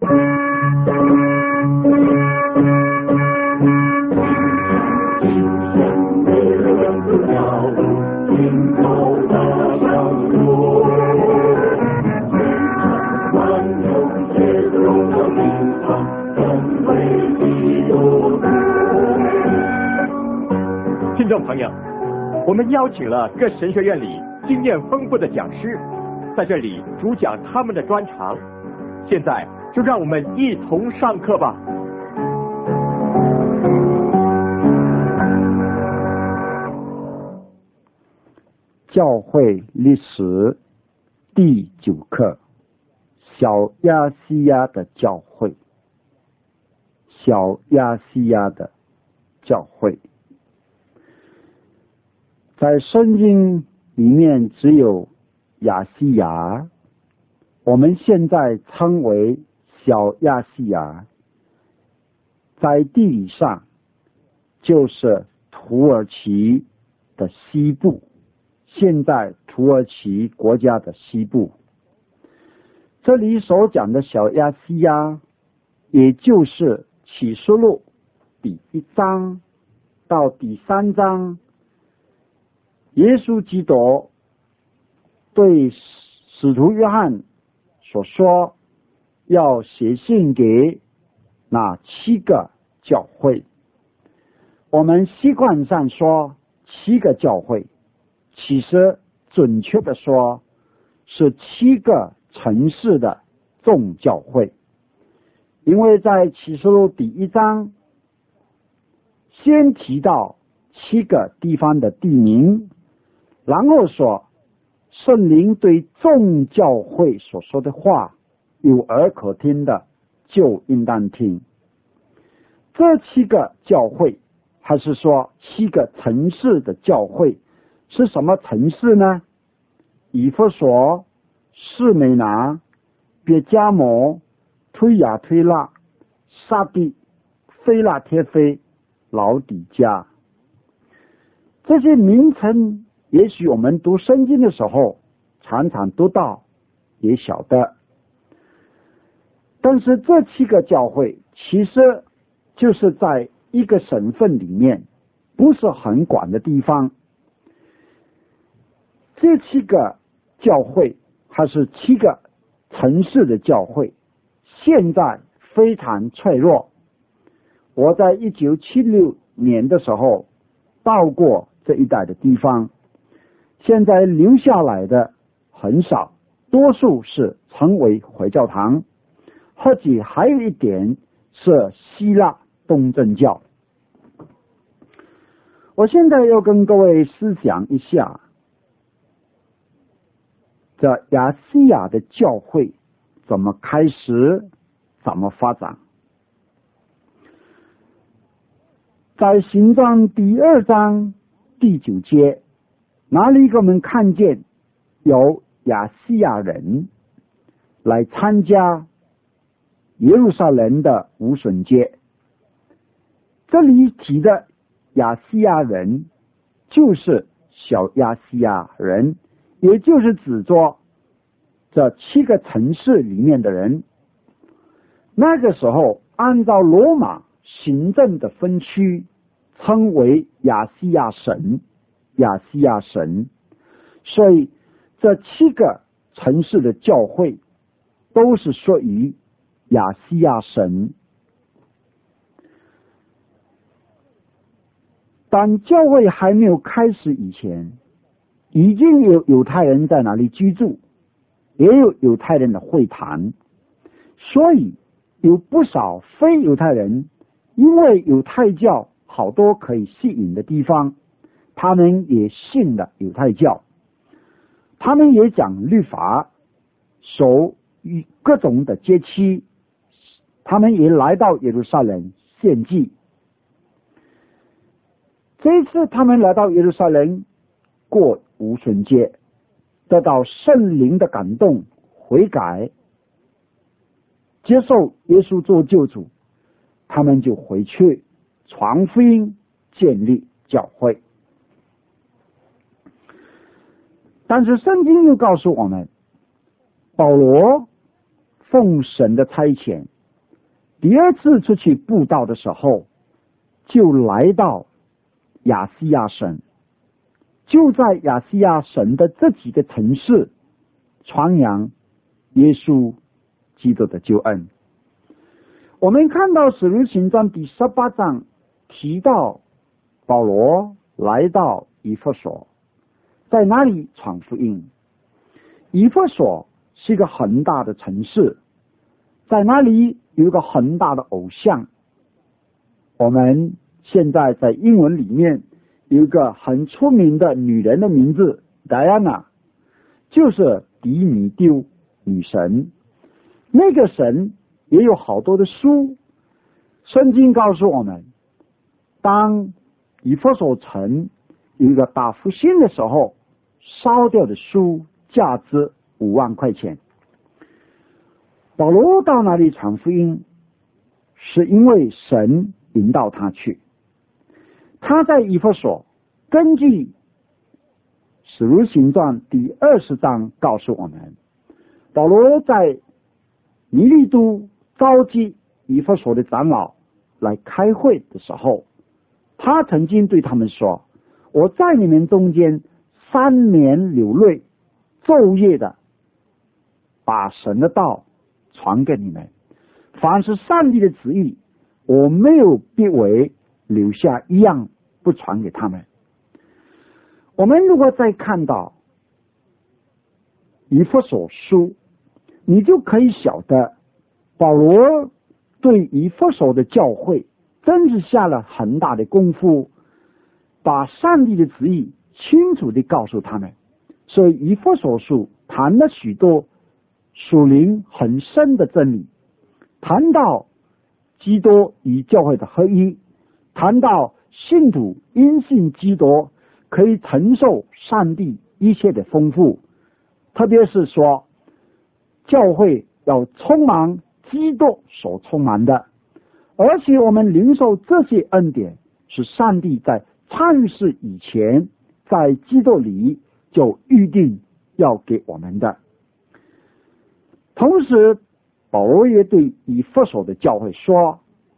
听众朋友，我们邀请了各神学院里经验丰富的讲师，在这里主讲他们的专长。现在就让我们一同上课吧。 教会历史第9课，小亚细亚的教会。小亚细亚的教会在圣经里面只有亚细亚，我们现在称为小亚细亚，在地理上就是土耳其的西部，现在土耳其国家的西部。这里所讲的小亚细亚，也就是启示录第1章到第3章，耶稣基督对使徒约翰所说要写信给那7个教会。我们习惯上说7个教会，其实准确的说是7个城市的众教会。因为在启示录第1章先提到7个地方的地名，然后说圣灵对众教会所说的话有耳可听的就应当听。这7个教会，还是说7个城市的教会，是什么城市呢？以弗所、士美拿、别迦摩、推雅推拉、撒地、菲拉帖菲、老底嘉。这些名称也许我们读圣经的时候常常读到，也晓得，但是这7个教会其实就是在一个省份里面，不是很广的地方。这7个教会还是7个城市的教会，现在非常脆弱。我在1976年的时候到过这一带的地方，现在留下来的很少，多数是成为回教堂，或者还有一点是希腊东正教。我现在要跟各位思想一下，这亚细亚的教会怎么开始，怎么发展。在行传第2章第9节，哪里给我们看见有亚细亚人来参加耶路撒冷的无损节。这里提的亚细亚人就是小亚细亚人，也就是指着这7个城市里面的人。那个时候按照罗马行政的分区称为亚细亚省，亚细亚省。所以这7个城市的教会都是属于亚细亚省。当教会还没有开始以前，已经有犹太人在那里居住，也有犹太人的会堂，所以有不少非犹太人因为犹太教好多可以吸引的地方，他们也信了犹太教，他们也讲律法，守各种的节期，他们也来到耶路撒冷献祭。这一次他们来到耶路撒冷过无损节，得到圣灵的感动，悔改，接受耶稣做救主，他们就回去传福音，建立教会。但是圣经又告诉我们，保罗奉神的差遣第二次出去布道的时候，就来到亚细亚省，就在亚细亚省的这几个城市传扬耶稣基督的救恩。我们看到使徒行传第18章提到保罗来到以弗所，在那里传福音。以弗所是一个很大的城市，在那里有一个很大的偶像。我们现在在英文里面有一个很出名的女人的名字 Diana， 就是迪米丢女神。那个神也有好多的书，圣经告诉我们，当以弗所城有一个大复兴的时候，烧掉的书价值5万块钱。保罗到那里传福音，是因为神引导他去。他在以弗所，根据使徒行传第20章告诉我们，保罗在弥利都召集以弗所的长老来开会的时候，他曾经对他们说，我在你们中间3年流泪，昼夜的把神的道传给你们，凡是上帝的旨意，我没有别为留下一样不传给他们。我们如果再看到以弗所书，你就可以晓得保罗对以弗所的教会真是下了很大的功夫，把上帝的旨意清楚地告诉他们。所以以弗所书谈了许多属灵很深的真理，谈到基督与教会的合一，谈到信徒因信基督可以承受上帝一切的丰富，特别是说教会要充满基督所充满的，而且我们领受这些恩典是上帝在创世以前在基督里就预定要给我们的。同时保罗也对以弗所的教会说，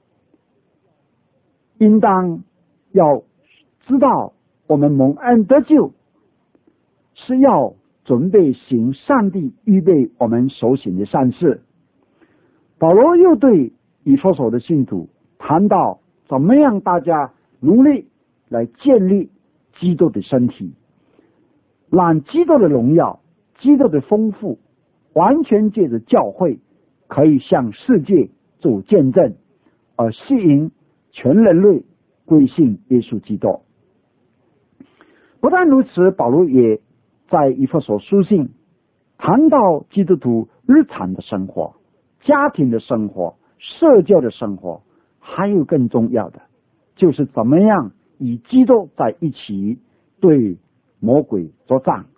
应当要知道我们蒙恩得救是要准备行上帝预备我们所行的善事。保罗又对以弗所的信徒谈到怎么样大家努力来建立基督的身体，让基督的荣耀、基督的丰富完全借着教会可以向世界做见证，而吸引全人类归信耶稣基督。不但如此，保罗也在以弗所书信谈到基督徒日常的生活、家庭的生活、社交的生活，还有更重要的就是怎么样与基督在一起对魔鬼作战。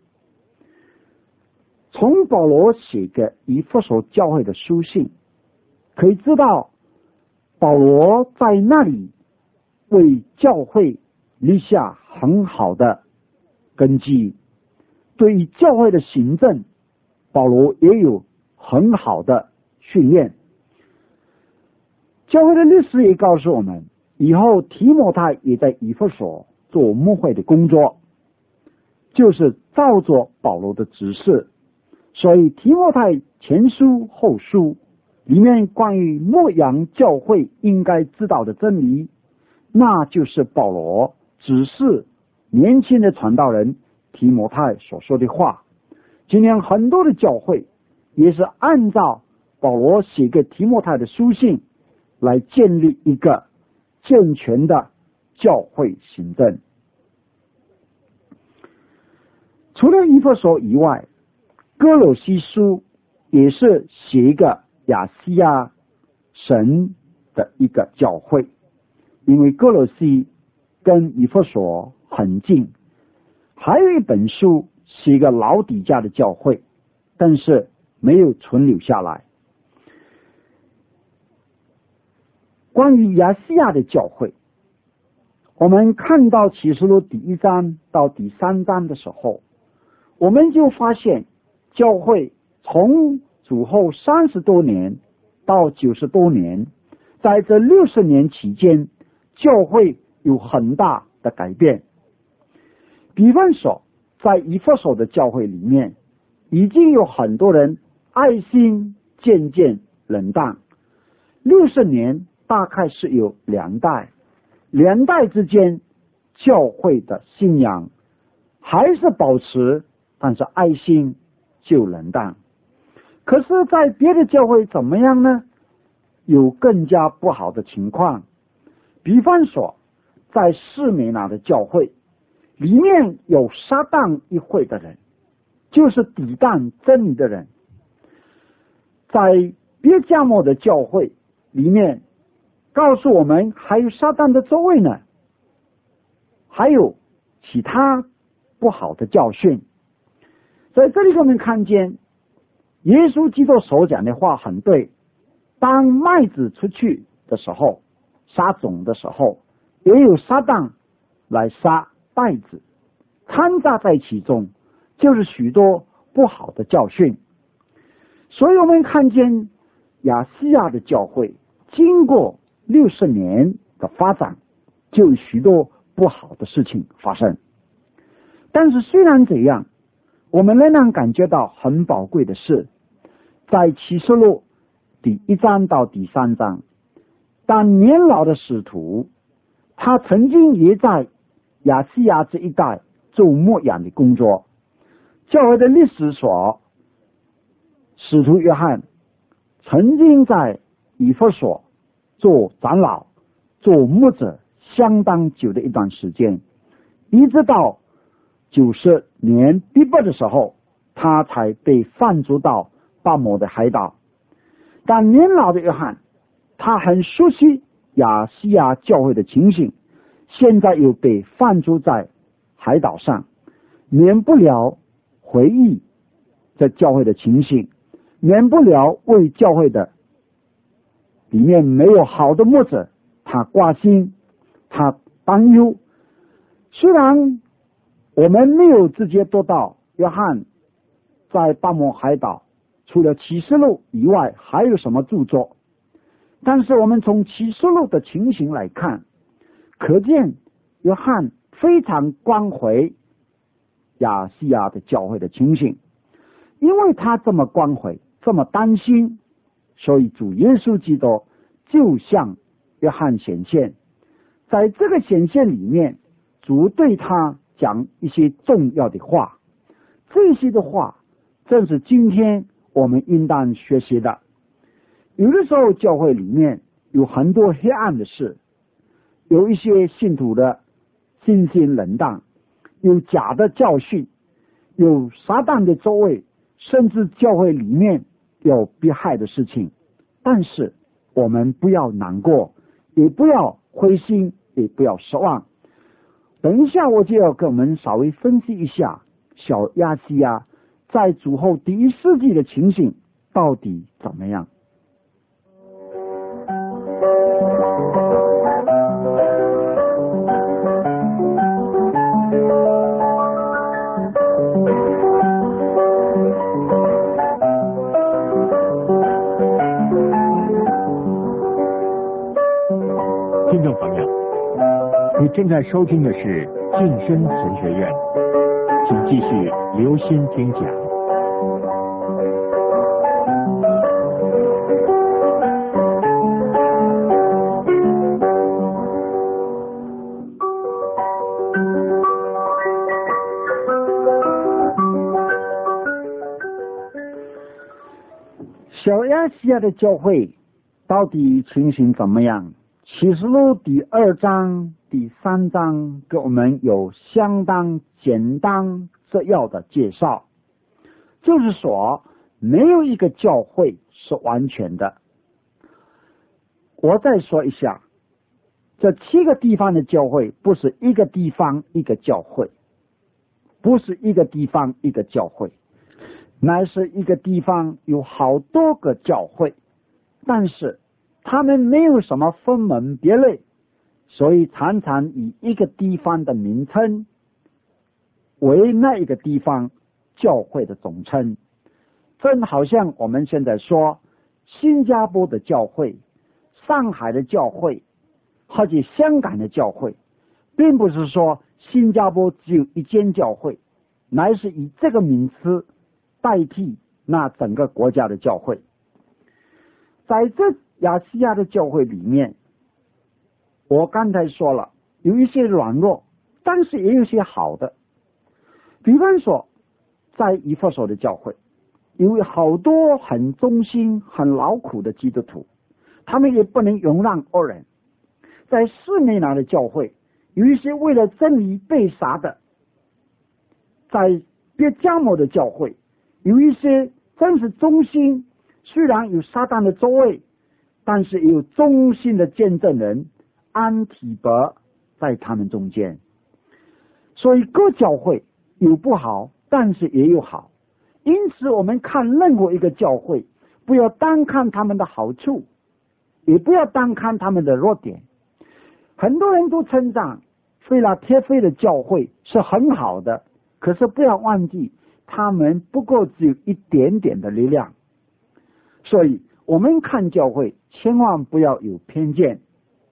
从保罗写给以弗所教会的书信可以知道，保罗在那里为教会立下很好的根基，对于教会的行政，保罗也有很好的训练。教会的历史也告诉我们，以后提摩太也在以弗所做牧会的工作，就是照着保罗的指示。所以提摩太前书后书里面关于牧养教会应该知道的真理，那就是保罗指示年轻的传道人提摩太所说的话。今天很多的教会也是按照保罗写给提摩太的书信来建立一个健全的教会行政。除了以弗所以外，哥罗西书也是写一个亚细亚省的一个教会，因为哥罗西跟以弗所很近。还有一本书是一个老底嘉的教会，但是没有存留下来。关于亚细亚的教会，我们看到启示录第1章到第3章的时候，我们就发现教会从主后30多年到90多年， 在这60年期间，教会有很大的改变。比方说，在以弗所的教会里面，已经有很多人爱心渐渐冷淡。60年大概是有2代，2代之间教会的信仰还是保持，但是爱心就冷淡。可是在别的教会怎么样呢？有更加不好的情况。比方说，在士美拿的教会里面有撒旦一会的人，就是抵挡真理的人。在别迦摩的教会里面告诉我们还有撒旦的座位呢，还有其他不好的教训。在这里我们看见耶稣基督所讲的话很对，当麦子出去的时候，撒种的时候，也有撒旦来撒稗子，掺杂在其中，就是许多不好的教训。所以我们看见亚细亚的教会经过60年的发展，就有许多不好的事情发生。但是虽然这样，我们仍然感觉到很宝贵的是，在启示录第1章到第3章，当年老的使徒，他曾经也在亚细亚这一带做牧养的工作。教会的历史说，使徒约翰曾经在以弗所做长老、做牧者相当久的一段时间，一直到90年第8的时候，他才被放逐到巴摩的海岛。但年老的约翰，他很熟悉亚细亚教会的情形，现在又被放逐在海岛上，免不了回忆这教会的情形，免不了为教会的里面没有好的牧者，他挂心，他担忧。虽然我们没有直接读到约翰在巴摩海岛除了启示录以外还有什么著作，但是我们从启示录的情形来看，可见约翰非常关怀亚细亚的教会的情形。因为他这么关怀，这么担心，所以主耶稣基督就向约翰显现。在这个显现里面，主对他讲一些重要的话，这些的话正是今天我们应当学习的。有的时候教会里面有很多黑暗的事，有一些信徒的信心冷淡，有假的教训，有撒旦的作为，甚至教会里面有迫害的事情。但是我们不要难过，也不要灰心，也不要失望。等一下我就要跟我们稍微分析一下小亚细亚在主后第1世纪的情形到底怎么样。 听众朋友，你正在收听的是晋升神学院，请继续留心听讲。 小亚细亚的教会到底情形怎么样？启示录第2章、第3章给我们有相当简单扼要的介绍，就是说没有一个教会是完全的。我再说一下，这7个地方的教会不是一个地方一个教会，不是一个地方一个教会，乃是一个地方有好多个教会，但是他们没有什么分门别类，所以常常以一个地方的名称为那一个地方教会的总称。正好像我们现在说新加坡的教会、 上海的教会或者香港的教会，并不是说新加坡只有一间教会，乃是以这个名词代替那整个国家的教会。在这亚细亚的教会里面，我刚才说了，有一些软弱，但是也有些好的。比方说在以弗所的教会，有好多很忠心很劳苦的基督徒，他们也不能容让恶人。在士美拿的教会，有一些为了真理被杀的。在别加摩的教会，有一些真是忠心，虽然有撒旦的作为，但是也有忠心的见证人安提伯在他们中间。所以各教会有不好，但是也有好。因此我们看任何一个教会，不要单看他们的好处，也不要单看他们的弱点。很多人都称赞菲拉铁菲的教会是很好的，可是不要忘记他们不过只有一点点的力量。所以我们看教会千万不要有偏见。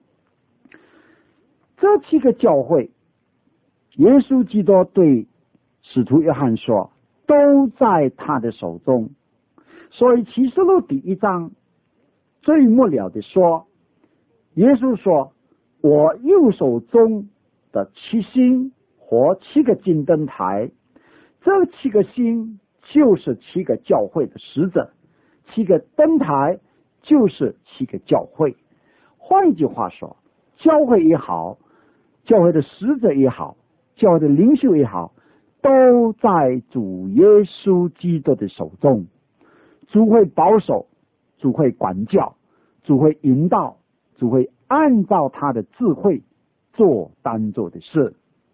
这7个教会，耶稣基督对使徒约翰说，都在他的手中。所以启示录第1章最末了的说，耶稣说，我右手中的7星和7个金灯台，这7个星就是7个教会的使者，7个灯台就是7个教会。换一句话说，教会也好，教会的使者也好，教会的领袖也好，都在主耶稣基督的手中。主会保守，主会管教，主会引导，主会按照他的智慧做当做的事。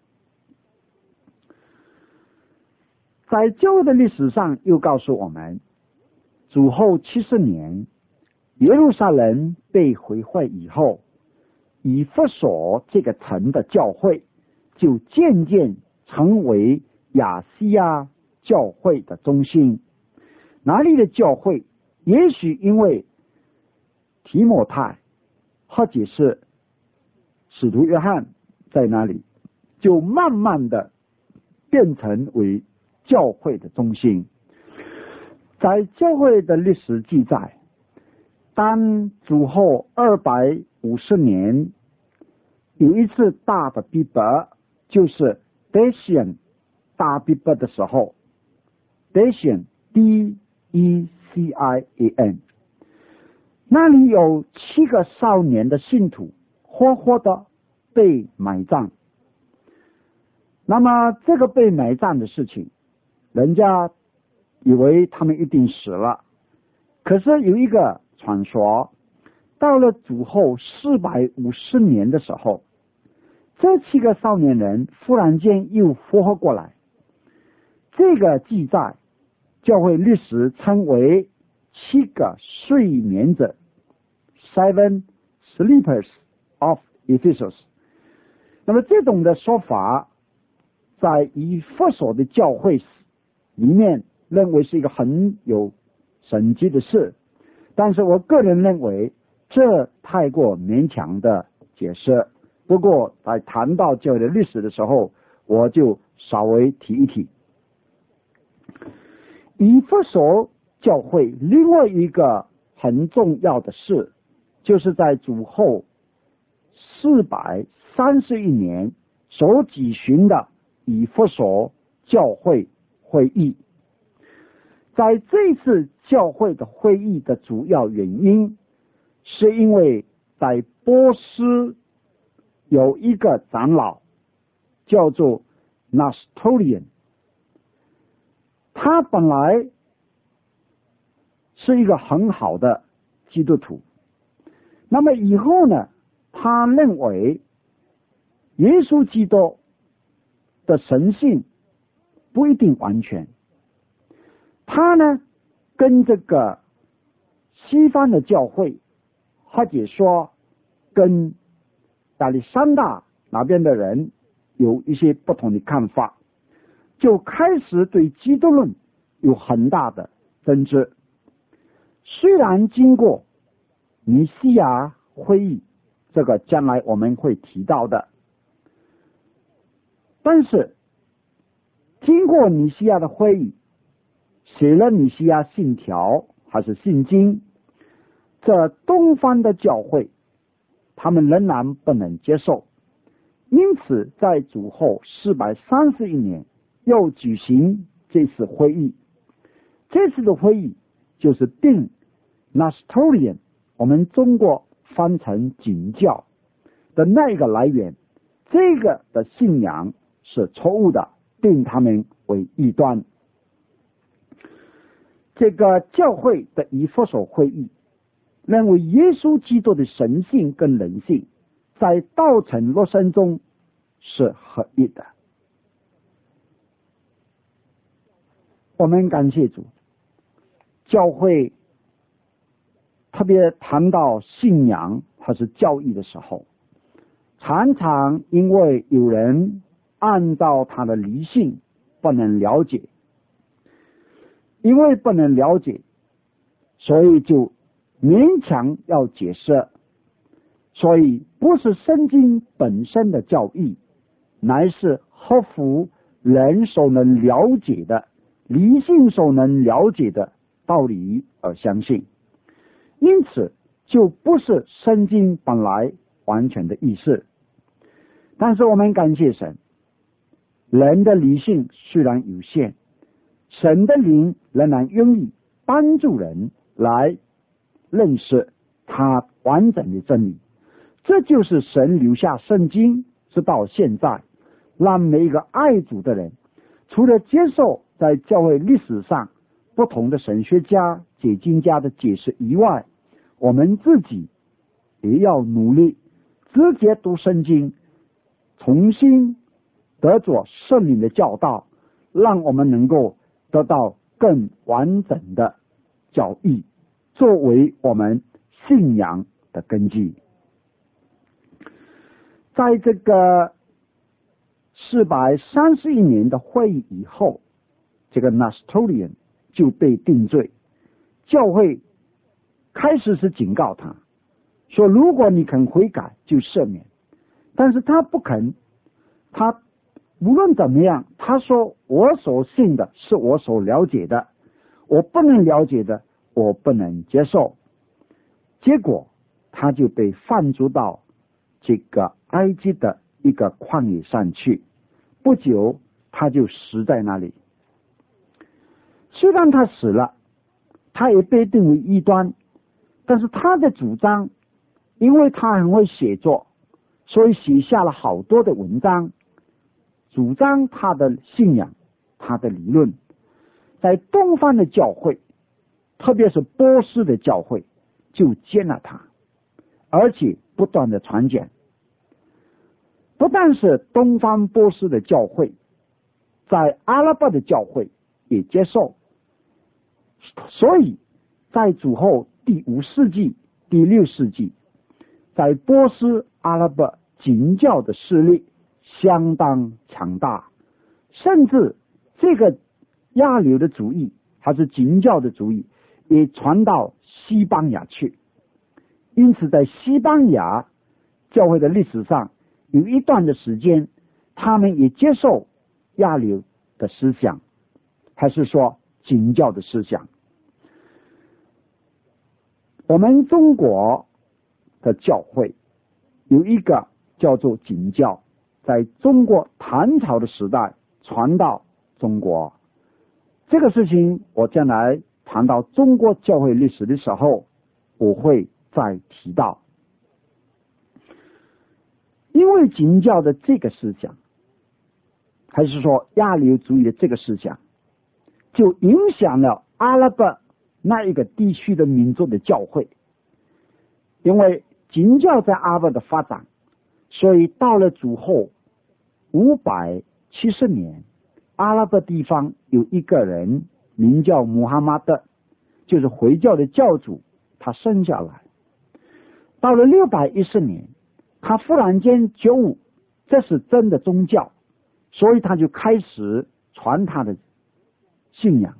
在教会的历史上又告诉我们，主后70年，耶路撒冷被毁坏以后，以弗所这个城的教会就渐渐成为亚细亚教会的中心。哪里的教会也许因为提摩太或者是使徒约翰在那里，就慢慢的变成为教会的中心。在教会的历史记载，当主后250年有一次大的逼迫，就是 Decian 大逼迫的时候， Decian D-E-C-I-A-N， 那里有7个少年的信徒活活的被埋葬。那么这个被埋葬的事情，人家以为他们一定死了，可是有一个传说，到了主后450年的时候，这7个少年人忽然间又复活过来。这个记载教会历史称为7个睡眠者 Seven Sleepers of Ephesus。 那么这种的说法在以弗所的教会里面认为是一个很有神迹的事，但是我个人认为这太过勉强的解释。不过在谈到教会的历史的时候，我就稍微提一提。以弗所教会另外一个很重要的事，就是在主后431年所举行的以弗所教会会议。在这次教会的会议的主要原因，是因为在波斯有一个长老叫做 Nestorian， 他本来是一个很好的基督徒。那么以后呢，他认为耶稣基督的神性不一定完全。他呢跟这个西方的教会，或者说跟亚历山大那边的人有一些不同的看法，就开始对基督论有很大的争执。虽然经过尼西亚会议，这个将来我们会提到的。但是经过尼西亚的会议，写了尼西亚信条还是信经，这东方的教会他们仍然不能接受，因此在主后431年又举行这次会议。这次的会议就是定 Nestorian， 我们中国翻成景教的那个来源，这个的信仰是错误的，定他们为异端。这个教会的以弗所会议认为耶稣基督的神性跟人性在道成肉身中是合一的。我们感谢主，教会特别谈到信仰还是教义的时候，常常因为有人按照他的理性不能了解，因为不能了解，所以就勉强要解释，所以不是圣经本身的教义，乃是合乎人所能了解的、理性所能了解的道理而相信，因此就不是圣经本来完全的意思。但是我们感谢神，人的理性虽然有限，神的灵仍然愿意帮助人来认识他完整的真理。这就是神留下圣经直到现在，让每一个爱主的人除了接受在教会历史上不同的神学家、解经家的解释以外，我们自己也要努力直接读圣经，重新得着圣灵的教导，让我们能够得到更完整的教义，作为我们信仰的根基。在这个431年的会议以后，这个 Nestorian 就被定罪。教会开始是警告他说，如果你肯悔改就赦免，但是他不肯，他无论怎么样，他说我所信的是我所了解的，我不能了解的我不能接受。结果他就被放逐到这个埃及的一个旷野上去，不久他就死在那里。虽然他死了，他也被定为异端，但是他的主张，因为他很会写作，所以写下了好多的文章，主张他的信仰，他的理论。在东方的教会，特别是波斯的教会，就接纳他，而且不断的传讲。不但是东方波斯的教会，在阿拉伯的教会也接受。所以在主后第5世纪、第6世纪，在波斯阿拉伯景教的势力相当强大，甚至这个亚流的主义还是景教的主义也传到西班牙去。因此在西班牙教会的历史上有一段的时间，他们也接受亚流的思想，还是说景教的思想。我们中国的教会有一个叫做景教，在中国唐朝的时代传到中国。这个事情我将来谈到中国教会历史的时候我会再提到。因为景教的这个思想，还是说亚流主义的这个思想，就影响了阿拉伯那一个地区的民族的教会。因为景教在阿拉伯的发展，所以到了主后570年，阿拉伯地方有一个人名叫穆罕默德，就是回教的教主，他生下来。到了610年，他忽然间觉悟这是真的宗教，所以他就开始传他的信仰。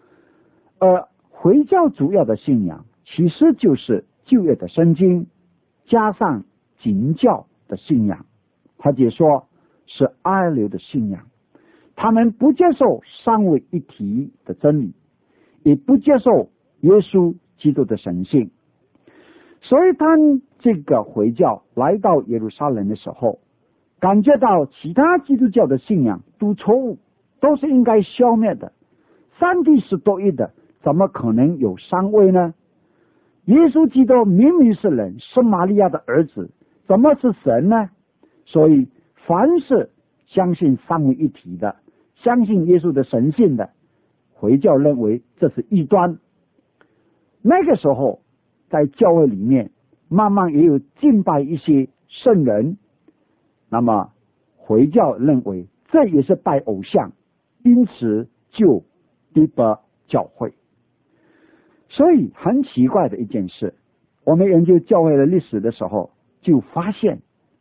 回教主要的信仰其实就是旧约的圣经， 加上景教的信仰，或者说是二流的信仰。他们不接受三位一体的真理，也不接受耶稣基督的神性。所以当这个回教来到耶路撒冷的时候，感觉到其他基督教的信仰都错误，都是应该消灭的。上帝是独一的，怎么可能有三位呢？耶稣基督明明是人，是玛利亚的儿子，怎么是神呢？所以凡是相信三位一体的，相信耶稣的神性的，回教认为这是异端。那个时候在教会里面慢慢也有敬拜一些圣人，那么回教认为这也是拜偶像，因此就逼迫教会。所以很奇怪的一件事，我们研究教会的历史的时候就发现，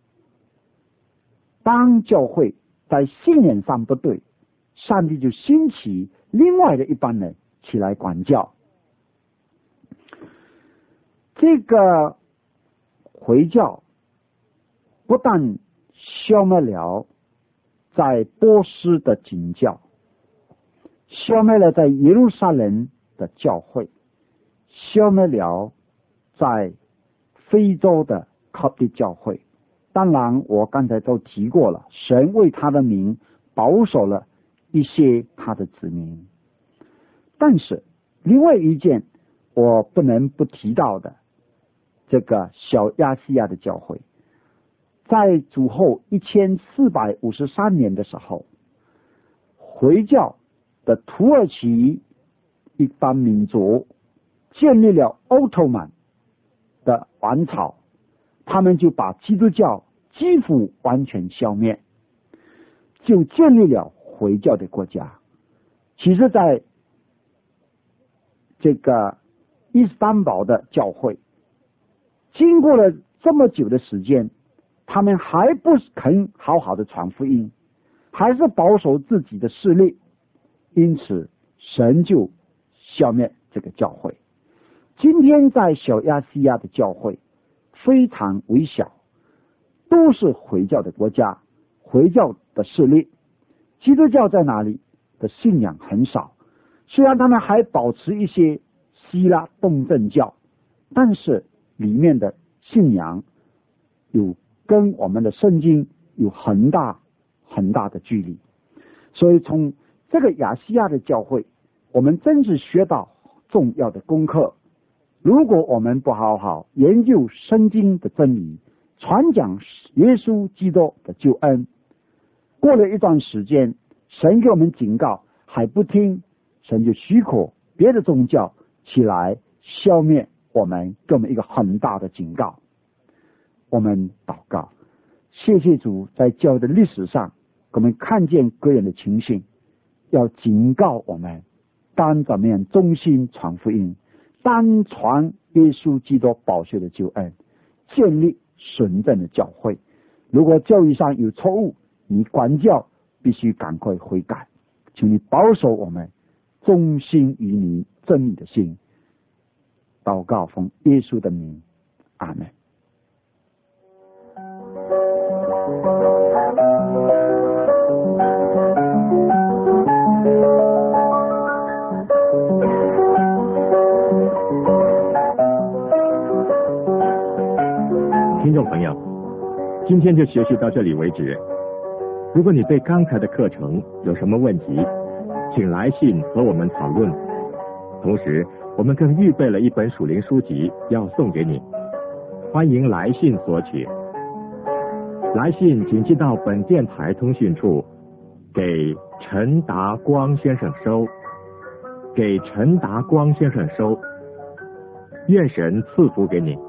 当教会在信念上不对，上帝就兴起另外的一帮人起来管教。这个回教不但消灭了在波斯的景教，消灭了在耶路撒冷的教会，消灭了在非洲的靠地教会。当然我刚才都提过了，神为他的名保守了一些他的子民。但是另外一件我不能不提到的，这个小亚细亚的教会在主后1453年的时候，回教的土耳其一帮民族建立了奥特曼的王朝，他们就把基督教几乎完全消灭，就建立了回教的国家。其实在这个伊斯坦堡的教会经过了这么久的时间，他们还不肯好好的传福音，还是保守自己的势力，因此神就消灭这个教会。今天在小亚细亚的教会非常微小，都是回教的国家，回教的势力。基督教在哪里的信仰很少，虽然他们还保持一些希腊东正教，但是里面的信仰有跟我们的圣经有很大很大的距离。所以从这个亚细亚的教会，我们真是学到重要的功课。如果我们不好好研究圣经的真理，传讲耶稣基督的救恩，过了一段时间，神给我们警告还不听，神就许可别的宗教起来消灭我们，给我们一个很大的警告。我们祷告，谢谢主在教会的历史上给我们看见个人的情形，要警告我们当怎么样忠心传福音，当传耶稣基督宝血的救恩，建立纯正的教会。如果教育上有错误，你管教必须赶快悔改，请你保守我们忠心于你真理的心。祷告奉耶稣的名，阿们。 听众朋友，今天就学习到这里为止。如果你对刚才的课程有什么问题，请来信和我们讨论。同时我们更预备了一本属灵书籍要送给你，欢迎来信索取。来信请寄到本电台通讯处，给陈达光先生收，给陈达光先生收。愿神赐福给你。